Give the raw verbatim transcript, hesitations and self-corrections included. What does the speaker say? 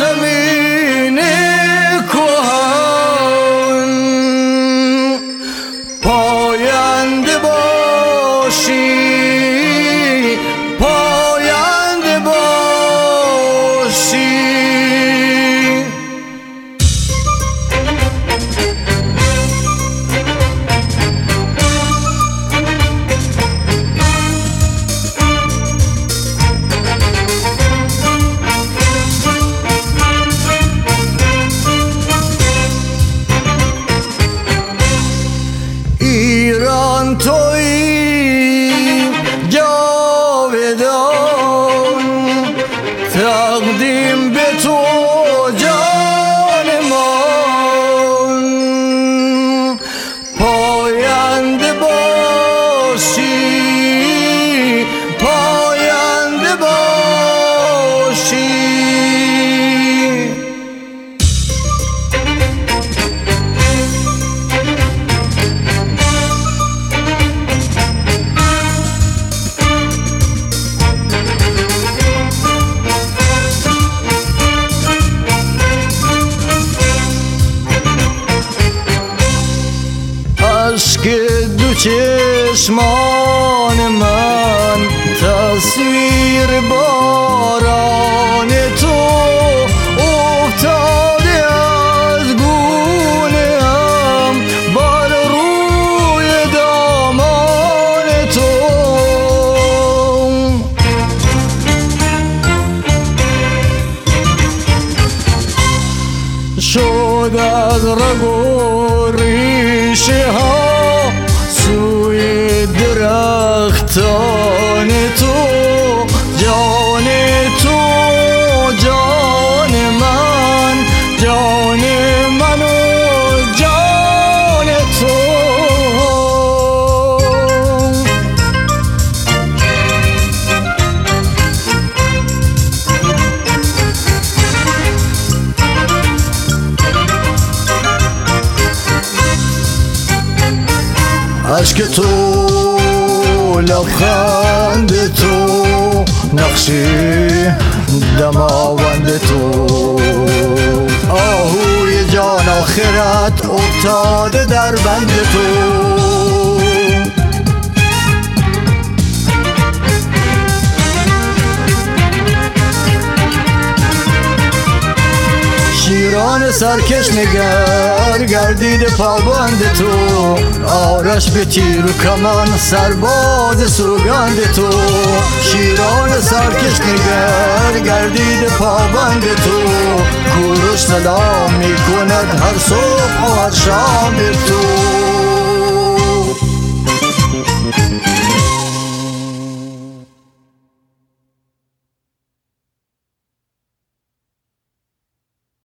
زمین کهن پاینده باشی، پاینده باشی. ایران تویی جاودان، تقدیم به تو جان من. پاینده باشی، پاینده باشی. اشک دو چشمان من تصویر باران تو افتاده از گونه‌ام بر روی دامان تو. شد از رگ و ریشه ها سوی درختان تو، جان تو جان من، جان من و جان تو. اشک تو، لبخند تو، نقشی دماوند تو، آهوی جان آخرت افتاده در بند تو. شیران سرکش نگر گردید پابند تو، آرش به تیر و کمان سرباز سوگند تو. شیران سرکش نگر گردید پابند تو، کوروش صدا می کند هر صبح و هر شام تو.